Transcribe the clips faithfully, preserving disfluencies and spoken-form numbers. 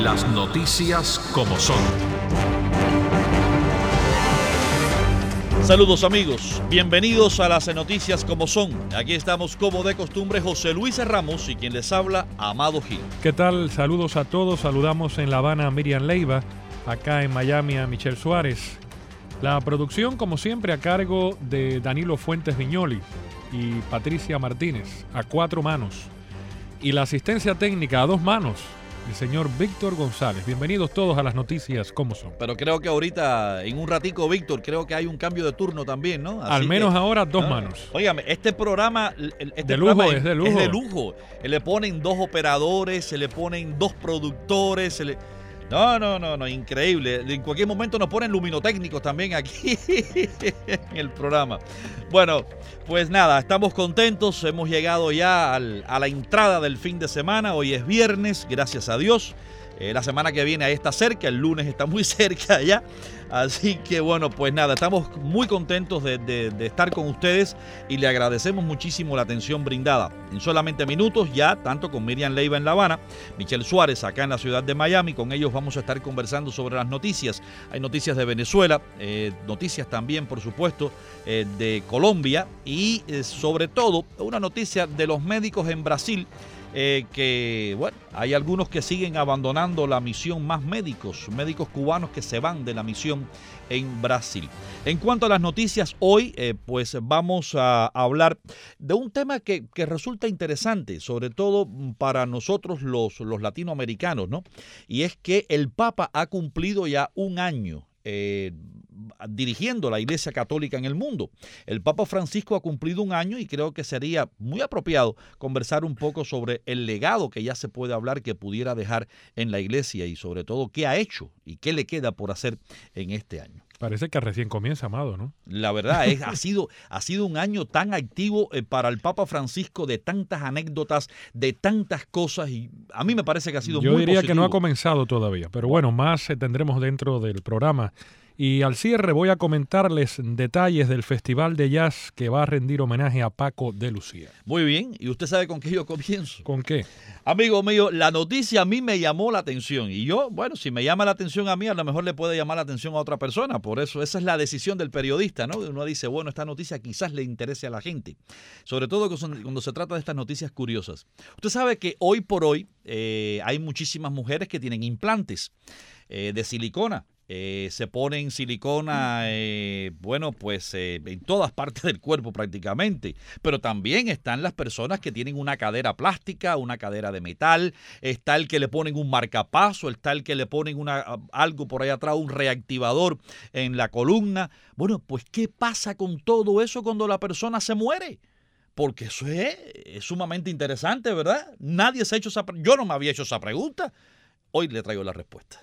Las noticias como son. Saludos amigos, bienvenidos a las noticias como son. Aquí estamos como de costumbre José Luis Ramos y quien les habla, Amado Gil. ¿Qué tal? Saludos a todos, saludamos en La Habana a Miriam Leiva, acá en Miami a Michelle Suárez. La producción como siempre a cargo de Danilo Fuentes Viñoli y Patricia Martínez a cuatro manos. Y la asistencia técnica a dos manos, el señor Víctor González. Bienvenidos todos a las noticias como son. Pero creo que ahorita, en un ratico, Víctor, creo que hay un cambio de turno también, ¿no? Así Al menos que, ahora dos ¿no? manos. Óigame, este programa, este de lujo, programa es de lujo. Es de lujo. Le ponen dos operadores, se le ponen dos productores, se le... No, no, no, no, increíble. En cualquier momento nos ponen luminotécnicos también aquí en el programa. Bueno, pues nada, estamos contentos. Hemos llegado ya al, a la entrada del fin de semana. Hoy es viernes, gracias a Dios. Eh, la semana que viene ahí está cerca, el lunes está muy cerca ya. Así que bueno, pues nada, estamos muy contentos de, de, de estar con ustedes y le agradecemos muchísimo la atención brindada. En solamente minutos ya, tanto con Miriam Leiva en La Habana, Michelle Suárez acá en la ciudad de Miami, con ellos vamos a estar conversando sobre las noticias. Hay noticias de Venezuela, eh, noticias también, por supuesto, eh, de Colombia y eh, sobre todo una noticia de los médicos en Brasil. Eh, que, bueno, hay algunos que siguen abandonando la misión, más médicos, médicos cubanos que se van de la misión en Brasil. En cuanto a las noticias, hoy eh, pues vamos a hablar de un tema que, que resulta interesante, sobre todo para nosotros los, los latinoamericanos, ¿no? Y es que el Papa ha cumplido ya un año Eh, dirigiendo la Iglesia Católica en el mundo. El Papa Francisco ha cumplido un año y creo que sería muy apropiado conversar un poco sobre el legado que ya se puede hablar que pudiera dejar en la Iglesia y sobre todo qué ha hecho y qué le queda por hacer en este año. Parece que recién comienza, Amado, ¿no? La verdad es ha sido ha sido un año tan activo eh, para el Papa Francisco, de tantas anécdotas, de tantas cosas, y a mí me parece que ha sido Yo muy diría positivo. que no ha comenzado todavía, pero bueno, más eh, tendremos dentro del programa. Y al cierre voy a comentarles detalles del Festival de Jazz que va a rendir homenaje a Paco de Lucía. Muy bien, y usted sabe con qué yo comienzo. ¿Con qué? Amigo mío, la noticia a mí me llamó la atención y yo, bueno, si me llama la atención a mí, a lo mejor le puede llamar la atención a otra persona. Por eso, esa es la decisión del periodista, ¿no? Uno dice, bueno, esta noticia quizás le interese a la gente, sobre todo cuando se trata de estas noticias curiosas. Usted sabe que hoy por hoy eh, hay muchísimas mujeres que tienen implantes eh, de silicona. Eh, se ponen silicona, eh, bueno, pues eh, en todas partes del cuerpo prácticamente, pero también están las personas que tienen una cadera plástica, una cadera de metal, está el que le ponen un marcapaso, está el que le ponen una, algo por ahí atrás, un reactivador en la columna. Bueno, pues ¿qué pasa con todo eso cuando la persona se muere? Porque eso es, es sumamente interesante, ¿verdad? Nadie se ha hecho esa pregunta. Yo no me había hecho esa pregunta. Hoy le traigo la respuesta.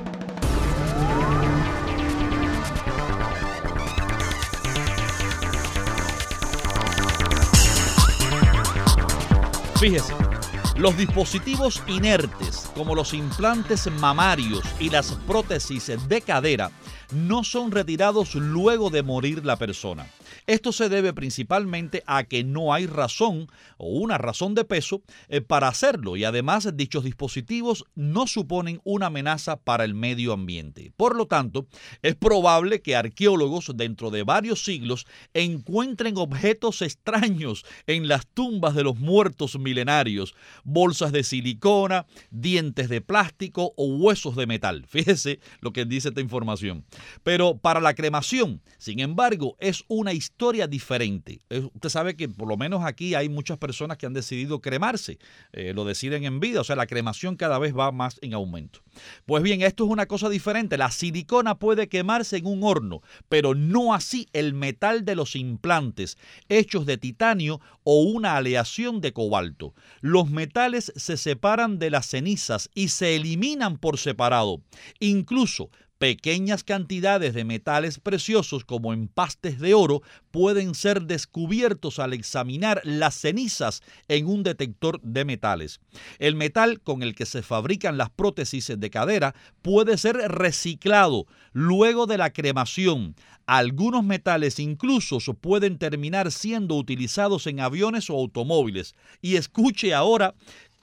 Fíjese, los dispositivos inertes como los implantes mamarios y las prótesis de cadera no son retirados luego de morir la persona. Esto se debe principalmente a que no hay razón o una razón de peso eh, para hacerlo, y además dichos dispositivos no suponen una amenaza para el medio ambiente. Por lo tanto, es probable que arqueólogos dentro de varios siglos encuentren objetos extraños en las tumbas de los muertos milenarios, bolsas de silicona, dientes de plástico o huesos de metal. Fíjese lo que dice esta información. Pero para la cremación, sin embargo, es una historia diferente. Usted sabe que por lo menos aquí hay muchas personas que han decidido cremarse, eh, lo deciden en vida, o sea, la cremación cada vez va más en aumento. Pues bien, esto es una cosa diferente. La silicona puede quemarse en un horno, pero no así el metal de los implantes, hechos de titanio o una aleación de cobalto. Los metales se separan de las cenizas y se eliminan por separado. Incluso pequeñas cantidades de metales preciosos como empastes de oro pueden ser descubiertos al examinar las cenizas en un detector de metales. El metal con el que se fabrican las prótesis de cadera puede ser reciclado luego de la cremación. Algunos metales incluso pueden terminar siendo utilizados en aviones o automóviles. Y escuche ahora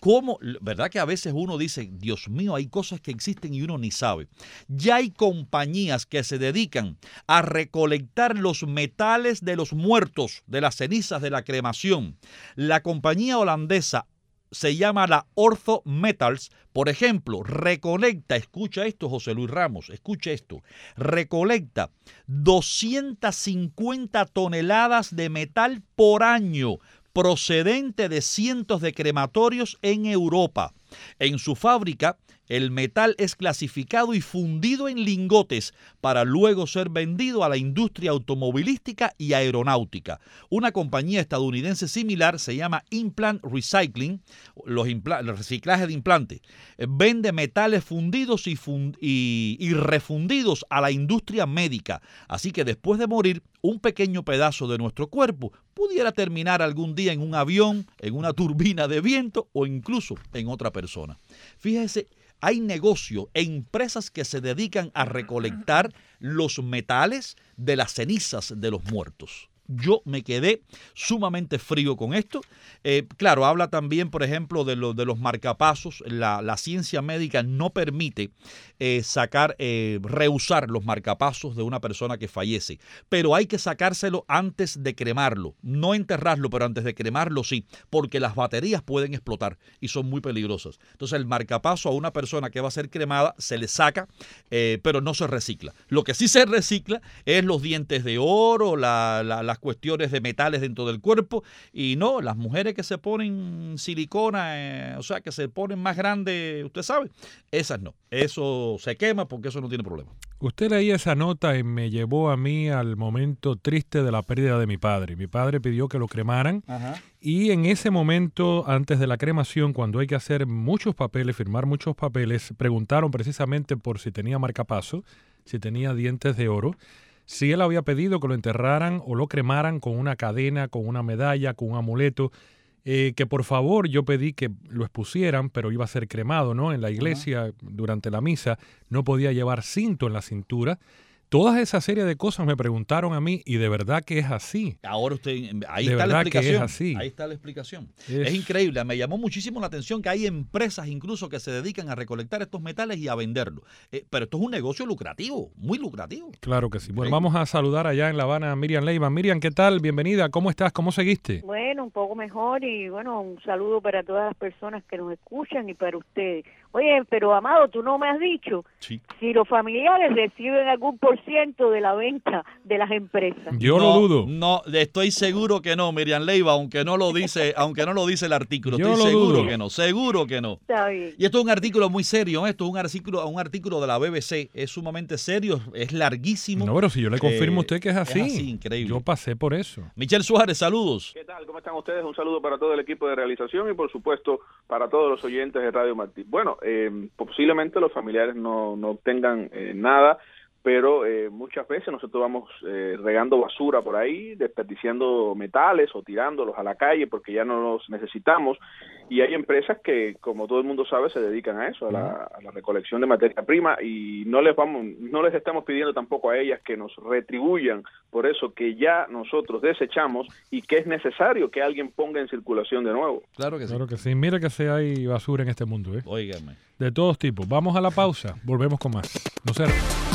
cómo, ¿verdad que a veces uno dice, Dios mío, hay cosas que existen y uno ni sabe? Ya hay compañías que se dedican a recolectar los metales de los muertos, de las cenizas de la cremación. La compañía holandesa se llama la Ortho Metals, por ejemplo, recolecta, escucha esto José Luis Ramos, escucha esto, recolecta doscientas cincuenta toneladas de metal por año procedente de cientos de crematorios en Europa. En su fábrica, el metal es clasificado y fundido en lingotes para luego ser vendido a la industria automovilística y aeronáutica. Una compañía estadounidense similar se llama Implant Recycling, los impla- el reciclaje de implantes. Vende metales fundidos y, fund- y, y refundidos a la industria médica. Así que después de morir, un pequeño pedazo de nuestro cuerpo pudiera terminar algún día en un avión, en una turbina de viento o incluso en otra persona. Fíjese, hay negocios e empresas que se dedican a recolectar los metales de las cenizas de los muertos. Yo me quedé sumamente frío con esto. Eh, claro, habla también, por ejemplo, de, lo, de los marcapasos. La, la ciencia médica no permite eh, sacar, eh, rehusar los marcapasos de una persona que fallece. Pero hay que sacárselo antes de cremarlo. No enterrarlo, pero antes de cremarlo sí, porque las baterías pueden explotar y son muy peligrosas. Entonces el marcapaso a una persona que va a ser cremada se le saca, eh, pero no se recicla. Lo que sí se recicla es los dientes de oro, la, la, la las cuestiones de metales dentro del cuerpo, y no, las mujeres que se ponen silicona, eh, o sea, que se ponen más grandes, usted sabe, esas no, eso se quema porque eso no tiene problema. Usted leía esa nota y me llevó a mí al momento triste de la pérdida de mi padre. Mi padre pidió que lo cremaran. Ajá. Y en ese momento, antes de la cremación, cuando hay que hacer muchos papeles, firmar muchos papeles, preguntaron precisamente por si tenía marcapaso, si tenía dientes de oro, si él había pedido que lo enterraran o lo cremaran con una cadena, con una medalla, con un amuleto, eh, que por favor yo pedí que lo expusieran, pero iba a ser cremado, ¿no? En la iglesia, uh-huh. Durante la misa, no podía llevar cinto en la cintura. Todas esa serie de cosas me preguntaron a mí y de verdad que es así. Ahora usted, ahí de está la explicación. Que es así. Ahí está la explicación. Es... es increíble. Me llamó muchísimo la atención que hay empresas incluso que se dedican a recolectar estos metales y a venderlos. Eh, pero esto es un negocio lucrativo, muy lucrativo. Claro que sí. Bueno, vamos a saludar allá en La Habana a Miriam Leiva. Miriam, ¿qué tal? Bienvenida. ¿Cómo estás? ¿Cómo seguiste? Bueno, un poco mejor y bueno, un saludo para todas las personas que nos escuchan y para ustedes. Oye, pero Amado, tú no me has dicho sí. si los familiares reciben algún por ciento de la venta de las empresas. Yo no, lo dudo. No, estoy seguro que no, Miriam Leiva, aunque no lo dice, aunque no lo dice el artículo. Yo estoy lo seguro dudo. que no, seguro que no. Está bien. Y esto es un artículo muy serio, esto es un artículo, un artículo de la B B C, es sumamente serio, es larguísimo. No, pero si yo le confirmo a usted que es así. Es así, increíble. Yo pasé por eso. Michelle Suárez, saludos. ¿Qué tal? ¿Cómo están ustedes? Un saludo para todo el equipo de realización y por supuesto para todos los oyentes de Radio Martí. Bueno, eh, posiblemente los familiares no, no obtengan eh, nada, pero eh, muchas veces nosotros vamos eh, regando basura por ahí, desperdiciando metales o tirándolos a la calle porque ya no los necesitamos, y hay empresas que, como todo el mundo sabe, se dedican a eso, a la, a la recolección de materia prima, y no les vamos, no les estamos pidiendo tampoco a ellas que nos retribuyan por eso que ya nosotros desechamos y que es necesario que alguien ponga en circulación de nuevo. Claro que sí. Claro que sí. Mira que sí hay basura en este mundo, ¿eh? Óigame. De todos tipos. Vamos a la pausa. Volvemos con más. No se...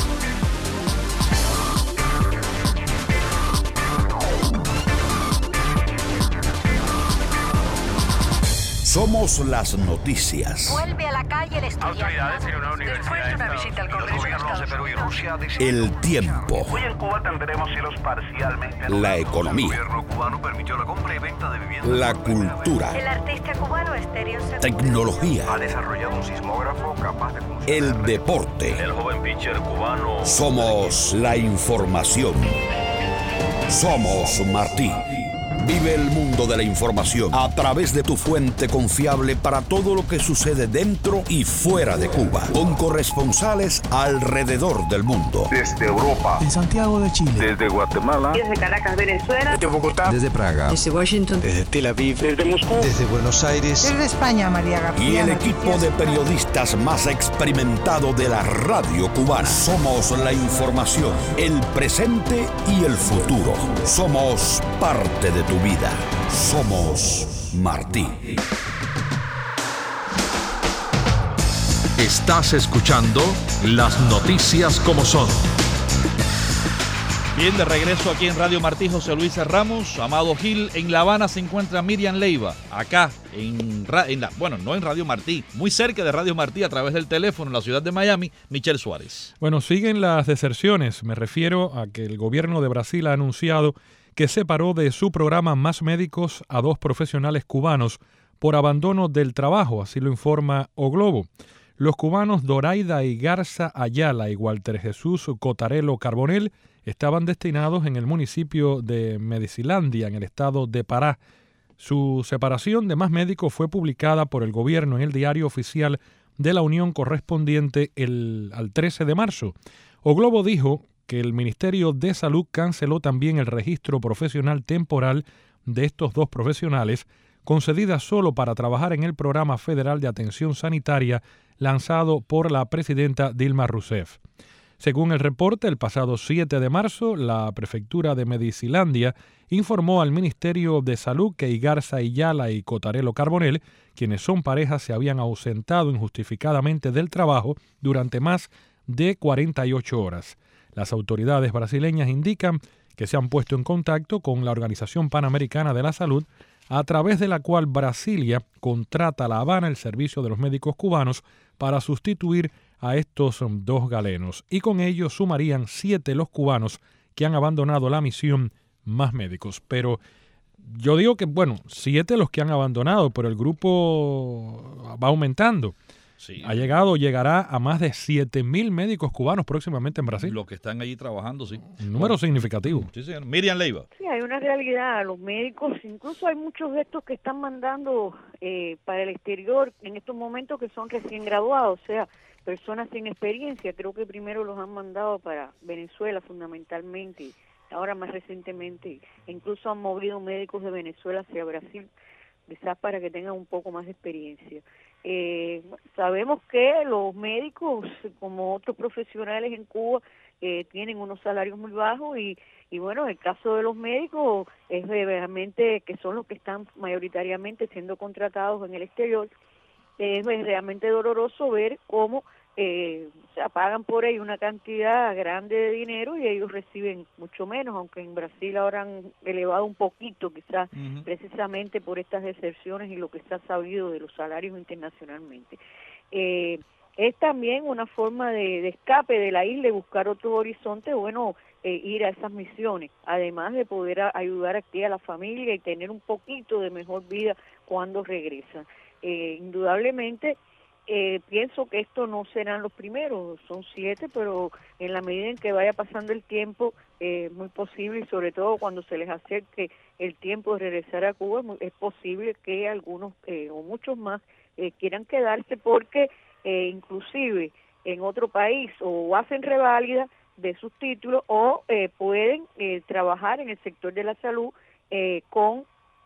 Somos las noticias. Vuelve a la calle el estudiante. Autoridades en una universidad de Estados Unidos, los gobiernos de Perú y Rusia dicen... El tiempo. Hoy en Cuba tendremos cielos parcialmente... La economía. El gobierno cubano permitió la compra y venta de viviendas... La cultura. El artista cubano Estéreo Segundo Tecnología. Ha desarrollado un sismógrafo capaz de funcionar... El deporte. El joven pitcher cubano... Somos la información. Somos Martí. Vive el mundo de la información a través de tu fuente confiable para todo lo que sucede dentro y fuera de Cuba, con corresponsales alrededor del mundo. Desde Europa. En Santiago de Chile. Desde Guatemala. Desde Caracas, Venezuela. Desde Bogotá. Desde Praga. Desde Washington. Desde Tel Aviv. Desde Moscú. Desde Buenos Aires. Desde España, María García. Y el equipo de periodistas más experimentado de la radio cubana. Somos la información, el presente y el futuro. Somos parte de tu vida. Somos Martí. Estás escuchando Las Noticias como Son. Bien, de regreso aquí en Radio Martí, José Luis Ramos, Amado Gil. En La Habana se encuentra Miriam Leiva, acá, en, en la, bueno, no en Radio Martí, muy cerca de Radio Martí, a través del teléfono en la ciudad de Miami, Michelle Suárez. Bueno, siguen las deserciones. Me refiero a que el gobierno de Brasil ha anunciado que separó de su programa Más Médicos a dos profesionales cubanos por abandono del trabajo, así lo informa O Globo. Los cubanos Doraida y Garza Ayala y Walter Jesús Cotarelo Carbonell estaban destinados en el municipio de Medicilandia, en el estado de Pará. Su separación de Más Médicos fue publicada por el gobierno en el diario oficial de la Unión correspondiente el, al trece de marzo. O Globo dijo que el Ministerio de Salud canceló también el registro profesional temporal de estos dos profesionales, concedida solo para trabajar en el Programa Federal de Atención Sanitaria lanzado por la presidenta Dilma Rousseff. Según el reporte, el pasado siete de marzo, la prefectura de Medicilandia informó al Ministerio de Salud que Garza Ayala y Cotarelo Carbonell, quienes son parejas, se habían ausentado injustificadamente del trabajo durante más de cuarenta y ocho horas. Las autoridades brasileñas indican que se han puesto en contacto con la Organización Panamericana de la Salud, a través de la cual Brasilia contrata a La Habana el servicio de los médicos cubanos para sustituir a estos dos galenos, y con ello sumarían siete los cubanos que han abandonado la misión Más Médicos. Pero yo digo que, bueno, siete los que han abandonado, pero el grupo va aumentando. Sí. Ha llegado, llegará a más de siete mil médicos cubanos próximamente en Brasil. Los que están allí trabajando, sí. Un número significativo. Sí, señor. Miriam Leiva. Sí, hay una realidad. Los médicos, incluso hay muchos de estos que están mandando eh, para el exterior en estos momentos que son recién graduados, o sea, personas sin experiencia. Creo que primero los han mandado para Venezuela fundamentalmente, y ahora más recientemente incluso han movido médicos de Venezuela hacia Brasil, quizás para que tengan un poco más de experiencia. Eh, sabemos que los médicos, como otros profesionales en Cuba, eh, tienen unos salarios muy bajos y, y bueno, el caso de los médicos es realmente que son los que están mayoritariamente siendo contratados en el exterior. Es realmente doloroso ver cómo eh, o sea, pagan por ahí una cantidad grande de dinero y ellos reciben mucho menos, aunque en Brasil ahora han elevado un poquito, quizás uh-huh. precisamente por estas deserciones y lo que se ha sabido de los salarios internacionalmente. Eh, es también una forma de, de escape de la isla y buscar otro horizonte, bueno, eh, ir a esas misiones, además de poder a, ayudar aquí a la familia y tener un poquito de mejor vida cuando regresan. Eh, indudablemente, Eh, pienso que estos no serán los primeros, son siete, pero en la medida en que vaya pasando el tiempo, es eh, muy posible, y sobre todo cuando se les acerque el tiempo de regresar a Cuba, es posible que algunos eh, o muchos más eh, quieran quedarse porque eh, inclusive en otro país o hacen reválida de sus títulos o eh, pueden eh, trabajar en el sector de la salud eh, con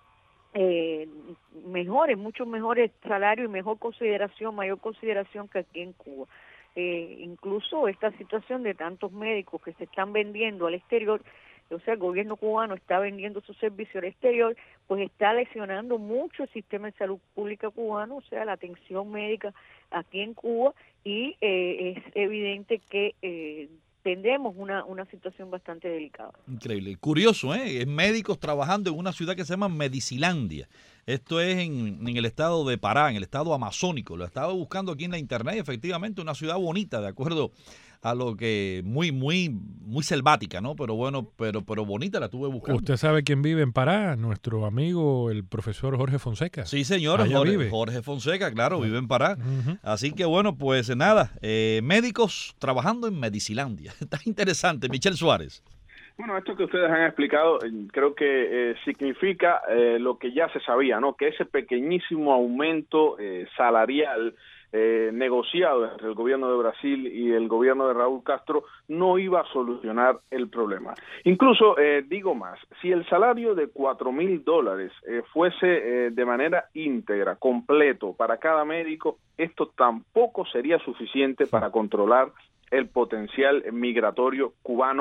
Eh, mejores, muchos mejores salarios y mejor consideración, mayor consideración que aquí en Cuba. Eh, incluso esta situación de tantos médicos que se están vendiendo al exterior, o sea, el gobierno cubano está vendiendo su servicio al exterior, pues está lesionando mucho el sistema de salud pública cubano, o sea, la atención médica aquí en Cuba, y eh, es evidente que eh, tendremos una, una situación bastante delicada. Increíble. Curioso, ¿eh? Es médicos trabajando en una ciudad que se llama Medicilandia. Esto es en, en el estado de Pará, en el estado amazónico. Lo estaba buscando aquí en la internet, efectivamente, una ciudad bonita, de acuerdo a lo que muy, muy, muy selvática, ¿no? Pero bueno, pero, pero bonita la tuve buscando. ¿Usted sabe quién vive en Pará? Nuestro amigo, el profesor Jorge Fonseca. Sí, señor, Jorge, Jorge Fonseca, claro, vive en Pará. Uh-huh. Así que bueno, pues nada, eh, médicos trabajando en Medicilandia. Está interesante. Michelle Suárez. Bueno, esto que ustedes han explicado creo que eh, significa eh, lo que ya se sabía, ¿no? Que ese pequeñísimo aumento eh, salarial Eh, negociado entre el gobierno de Brasil y el gobierno de Raúl Castro no iba a solucionar el problema. Incluso, eh, digo más, si el salario de cuatro mil dólares eh, fuese eh, de manera íntegra, completo para cada médico, esto tampoco sería suficiente para controlar el potencial migratorio cubano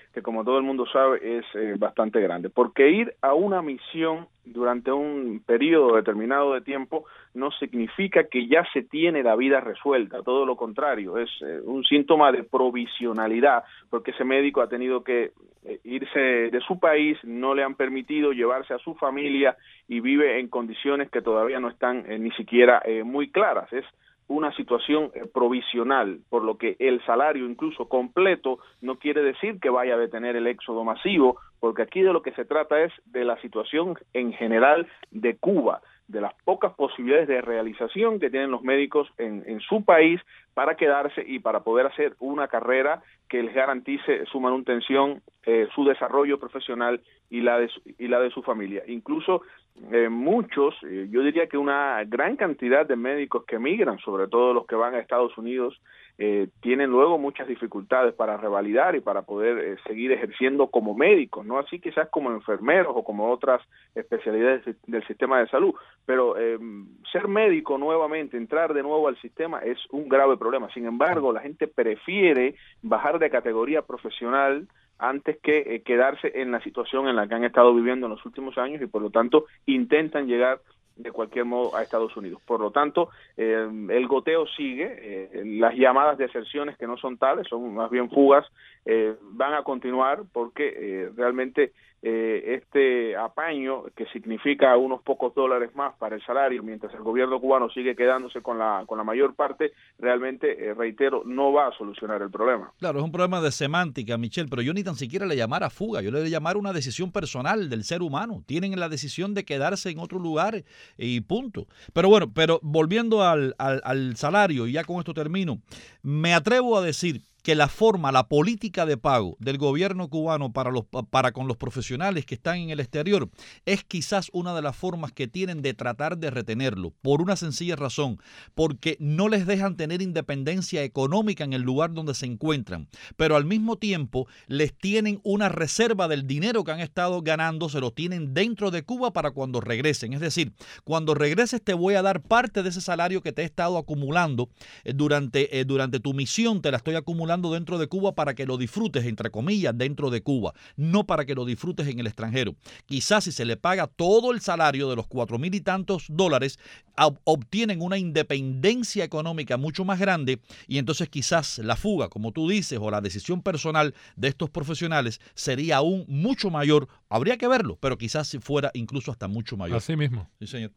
que como todo el mundo sabe es eh, bastante grande, porque ir a una misión durante un periodo determinado de tiempo no significa que ya se tiene la vida resuelta, todo lo contrario, es eh, un síntoma de provisionalidad, porque ese médico ha tenido que eh, irse de su país, no le han permitido llevarse a su familia y vive en condiciones que todavía no están eh, ni siquiera eh, muy claras. Es una situación eh, provisional, por lo que el salario incluso completo no quiere decir que vaya a detener el éxodo masivo, porque aquí de lo que se trata es de la situación en general de Cuba, de las pocas posibilidades de realización que tienen los médicos en, en su país para quedarse y para poder hacer una carrera que les garantice su manutención, eh, su desarrollo profesional y la de su, y la de su familia. Incluso eh, muchos, eh, yo diría que una gran cantidad de médicos que emigran, sobre todo los que van a Estados Unidos, eh, tienen luego muchas dificultades para revalidar y para poder eh, seguir ejerciendo como médicos, no así quizás como enfermeros o como otras especialidades del sistema de salud, pero eh, ser médico nuevamente, entrar de nuevo al sistema es un grave problema. Sin embargo, la gente prefiere bajar de categoría profesional antes que eh, quedarse en la situación en la que han estado viviendo en los últimos años y por lo tanto intentan llegar de cualquier modo a Estados Unidos. Por lo tanto, eh, el goteo sigue, eh, las llamadas de deserciones que no son tales, son más bien fugas, eh, van a continuar porque eh, realmente eh, este apaño que significa unos pocos dólares más para el salario, mientras el gobierno cubano sigue quedándose con la con la mayor parte, realmente, eh, reitero, no va a solucionar el problema. Claro, es un problema de semántica, Michelle, pero yo ni tan siquiera le llamara fuga, yo le llamara una decisión personal del ser humano. Tienen la decisión de quedarse en otro lugar y punto. Pero bueno, pero volviendo al, al, al salario, y ya con esto termino, me atrevo a decir que la forma, la política de pago del gobierno cubano para, los, para con los profesionales que están en el exterior es quizás una de las formas que tienen de tratar de retenerlo, por una sencilla razón, porque no les dejan tener independencia económica en el lugar donde se encuentran, pero al mismo tiempo les tienen una reserva del dinero que han estado ganando, se lo tienen dentro de Cuba para cuando regresen. Es decir, cuando regreses te voy a dar parte de ese salario que te he estado acumulando eh, durante, eh, durante tu misión, te la estoy acumulando dentro de Cuba para que lo disfrutes, entre comillas, dentro de Cuba, no para que lo disfrutes en el extranjero. Quizás si se le paga todo el salario de los cuatro mil y tantos dólares, obtienen una independencia económica mucho más grande y entonces quizás la fuga, como tú dices, o la decisión personal de estos profesionales sería aún mucho mayor. Habría que verlo, pero quizás si fuera incluso hasta mucho mayor. Así mismo. Sí, señor.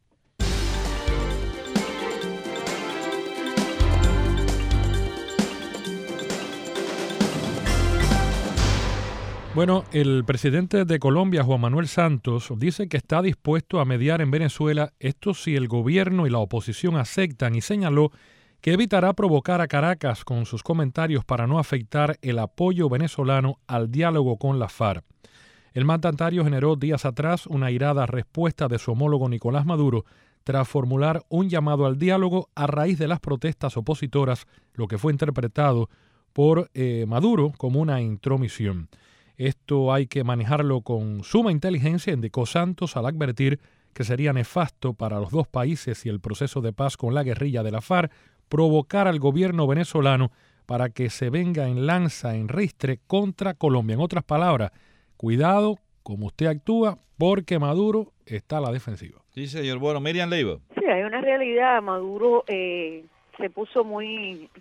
Bueno, el presidente de Colombia, Juan Manuel Santos, dice que está dispuesto a mediar en Venezuela, esto si el gobierno y la oposición aceptan, y señaló que evitará provocar a Caracas con sus comentarios para no afectar el apoyo venezolano al diálogo con la FARC. El mandatario generó días atrás una airada respuesta de su homólogo Nicolás Maduro tras formular un llamado al diálogo a raíz de las protestas opositoras, lo que fue interpretado por eh, Maduro como una intromisión. Esto hay que manejarlo con suma inteligencia, indicó Santos al advertir que sería nefasto para los dos países y el proceso de paz con la guerrilla de la FARC provocar al gobierno venezolano para que se venga en lanza, en ristre contra Colombia. En otras palabras, cuidado como usted actúa porque Maduro está a la defensiva. Sí, señor. Bueno, Miriam Leiva. Sí, hay una realidad. Maduro eh, se puso muy,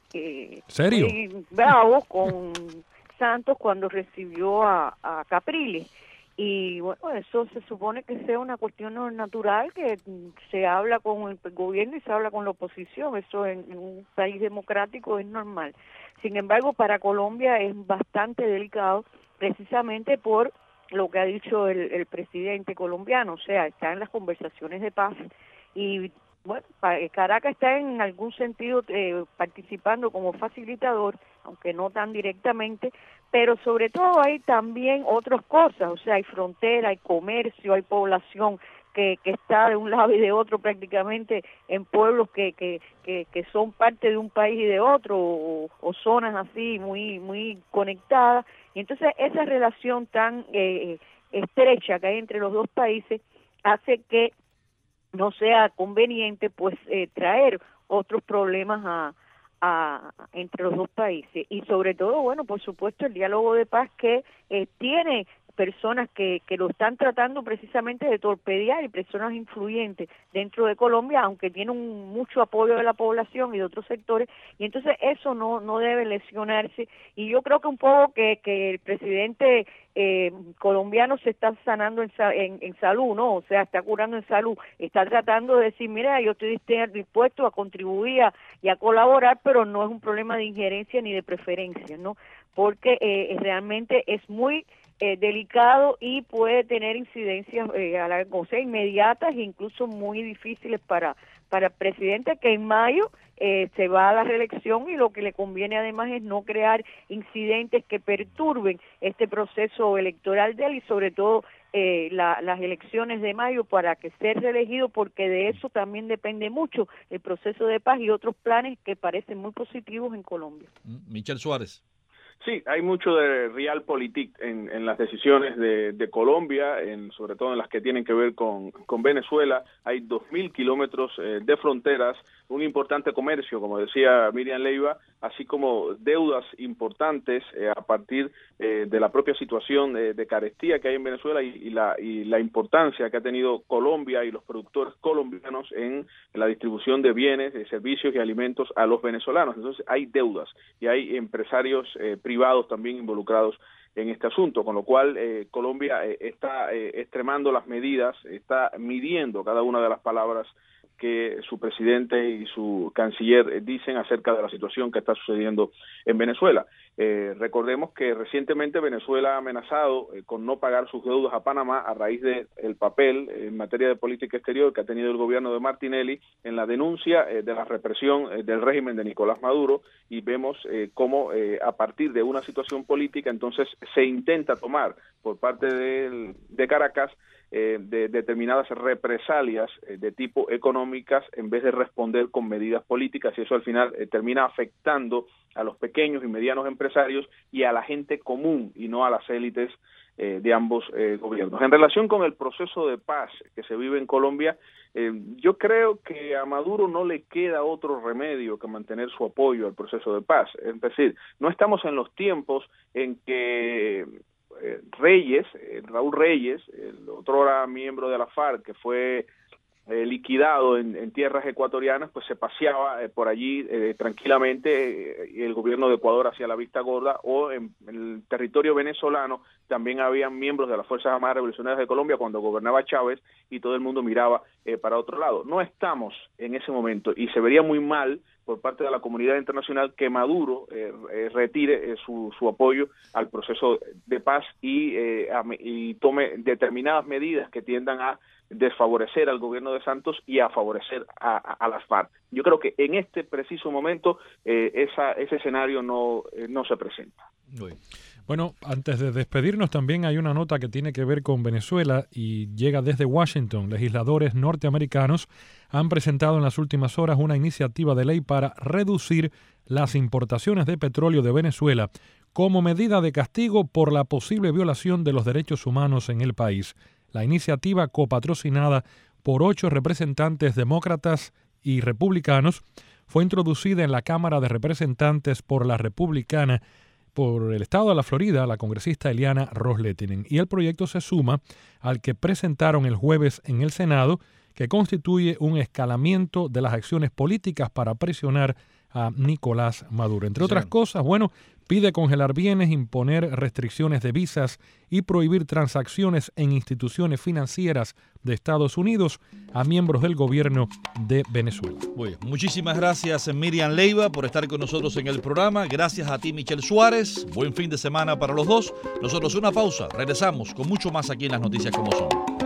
eh, ¿Serio? muy bravo con Santos cuando recibió a, a Capriles. Y bueno, eso se supone que sea una cuestión natural, que se habla con el gobierno y se habla con la oposición. Eso en, en un país democrático es normal. Sin embargo, para Colombia es bastante delicado, precisamente por lo que ha dicho el, el presidente colombiano. O sea, está en las conversaciones de paz y bueno, Caracas está en algún sentido eh, participando como facilitador, aunque no tan directamente, pero sobre todo hay también otras cosas, o sea, hay frontera, hay comercio, hay población que, que está de un lado y de otro prácticamente en pueblos que, que, que, que son parte de un país y de otro, o, o zonas así muy, muy conectadas, y entonces esa relación tan eh, estrecha que hay entre los dos países hace que no sea conveniente pues eh, traer otros problemas a, a, entre los dos países. Y sobre todo, bueno, por supuesto, el diálogo de paz que eh, tiene personas que, que lo están tratando precisamente de torpedear y personas influyentes dentro de Colombia, aunque tiene un, mucho apoyo de la población y de otros sectores, y entonces eso no no debe lesionarse. Y yo creo que un poco que, que el presidente eh, colombiano se está sanando en, en, en salud, ¿no? O sea, está curando en salud, está tratando de decir, mira, yo estoy dispuesto a contribuir a, y a colaborar, pero no es un problema de injerencia ni de preferencia, ¿no? Porque eh, realmente es muy Eh, delicado y puede tener incidencias eh, a la, o sea, inmediatas e incluso muy difíciles para para el presidente, que en mayo eh, se va a la reelección, y lo que le conviene además es no crear incidentes que perturben este proceso electoral de él y sobre todo eh, la, las elecciones de mayo para que sea reelegido, porque de eso también depende mucho el proceso de paz y otros planes que parecen muy positivos en Colombia. Michel Suárez. Sí, hay mucho de realpolitik en, en las decisiones de, de Colombia, en, sobre todo en las que tienen que ver con, con Venezuela. Hay dos mil kilómetros eh, de fronteras, un importante comercio, como decía Miriam Leiva, así como deudas importantes eh, a partir eh, de la propia situación de, de carestía que hay en Venezuela y, y, la, y la importancia que ha tenido Colombia y los productores colombianos en la distribución de bienes, de servicios y alimentos a los venezolanos. Entonces hay deudas y hay empresarios eh, privados también involucrados en este asunto, con lo cual eh, Colombia eh, está eh, extremando las medidas, está midiendo cada una de las palabras que su presidente y su canciller dicen acerca de la situación que está sucediendo en Venezuela. Eh, recordemos que recientemente Venezuela ha amenazado eh, con no pagar sus deudas a Panamá a raíz del de papel en materia de política exterior que ha tenido el gobierno de Martinelli en la denuncia eh, de la represión eh, del régimen de Nicolás Maduro, y vemos eh, cómo eh, a partir de una situación política entonces se intenta tomar por parte de, de Caracas Eh, de determinadas represalias eh, de tipo económicas en vez de responder con medidas políticas, y eso al final eh, termina afectando a los pequeños y medianos empresarios y a la gente común y no a las élites eh, de ambos eh, gobiernos. En relación con el proceso de paz que se vive en Colombia, eh, yo creo que a Maduro no le queda otro remedio que mantener su apoyo al proceso de paz. Es decir, no estamos en los tiempos en que Eh, Reyes, eh, Raúl Reyes, el otrora miembro de la FARC, que fue eh, liquidado en, en tierras ecuatorianas, pues se paseaba eh, por allí eh, tranquilamente eh, y el gobierno de Ecuador hacía la vista gorda, o en, en el territorio venezolano también habían miembros de las Fuerzas Armadas Revolucionarias de Colombia cuando gobernaba Chávez y todo el mundo miraba eh, para otro lado. No estamos en ese momento y se vería muy mal por parte de la comunidad internacional que Maduro eh, eh, retire eh, su, su apoyo al proceso de paz y, eh, a, y tome determinadas medidas que tiendan a desfavorecer al gobierno de Santos y a favorecer a, a, a las FARC. Yo creo que en este preciso momento eh, esa, ese escenario no, eh, no se presenta. Uy. Bueno, antes de despedirnos también hay una nota que tiene que ver con Venezuela y llega desde Washington. Legisladores norteamericanos han presentado en las últimas horas una iniciativa de ley para reducir las importaciones de petróleo de Venezuela como medida de castigo por la posible violación de los derechos humanos en el país. La iniciativa, copatrocinada por ocho representantes demócratas y republicanos, fue introducida en la Cámara de Representantes por la republicana por el estado de la Florida, la congresista Eliana Ros-Lehtinen, y el proyecto se suma al que presentaron el jueves en el Senado, que constituye un escalamiento de las acciones políticas para presionar a Nicolás Maduro. Entre otras cosas, bueno, pide congelar bienes, imponer restricciones de visas y prohibir transacciones en instituciones financieras de Estados Unidos a miembros del gobierno de Venezuela. Muy bien. Muchísimas gracias, Miriam Leiva, por estar con nosotros en el programa. Gracias a ti, Michel Suárez. Buen fin de semana para los dos. Nosotros una pausa. Regresamos con mucho más aquí en Las Noticias Como Son.